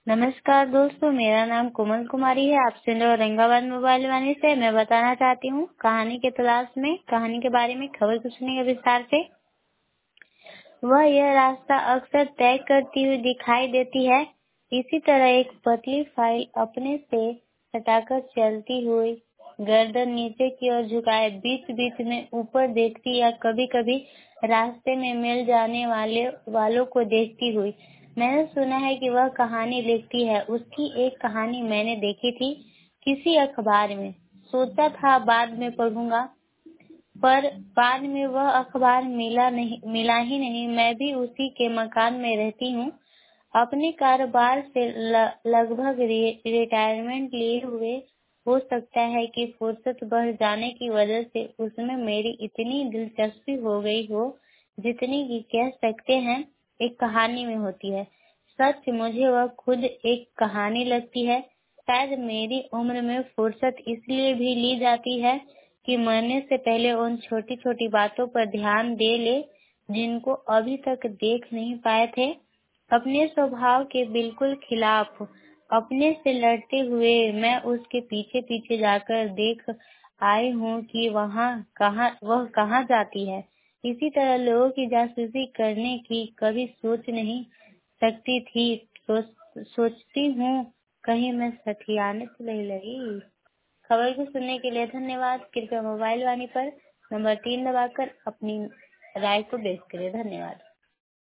नमस्कार दोस्तों, मेरा नाम कोमल कुमारी है। आप सुन रहे हो औरंगाबाद मोबाइल वाणी से। मैं बताना चाहती हूँ कहानी की तलाश में, कहानी के बारे में खबर को सुनिए विस्तार से। वह यह रास्ता अक्सर तय करती हुई दिखाई देती है। इसी तरह एक पतली फाइल अपने से हटाकर चलती हुई, गर्दन नीचे की ओर झुकाए बीच बीच में ऊपर देखती या कभी कभी रास्ते में मिल जाने वालों को देखती हुई। मैंने सुना है कि वह कहानी लिखती है। उसकी एक कहानी मैंने देखी थी किसी अखबार में। सोचा था बाद में पढ़ूंगा, पर बाद में वह अखबार मिला ही नहीं। मैं भी उसी के मकान में रहती हूँ। अपने कारोबार से लगभग रिटायरमेंट लिए हुए। हो सकता है कि फुर्सत बढ़ जाने की वजह से उसमें मेरी इतनी दिलचस्पी हो गई हो जितनी कि कह सकते हैं एक कहानी में होती है। सच मुझे वह खुद एक कहानी लगती है। शायद मेरी उम्र में फुर्सत इसलिए भी ली जाती है कि मरने से पहले उन छोटी छोटी बातों पर ध्यान दे ले जिनको अभी तक देख नहीं पाए थे। अपने स्वभाव के बिल्कुल खिलाफ अपने से लड़ते हुए मैं उसके पीछे पीछे जाकर देख आई हूँ कि वह कहाँ जाती है। इसी तरह लोगों की जासूसी करने की कभी सोच नहीं सकती थी। सोचती हूँ कहीं मैं सठियाने तो नहीं लगी। खबर को सुनने के लिए धन्यवाद। कृपया मोबाइल वाणी पर नंबर 3 दबाकर अपनी राय को व्यक्त करें। धन्यवाद।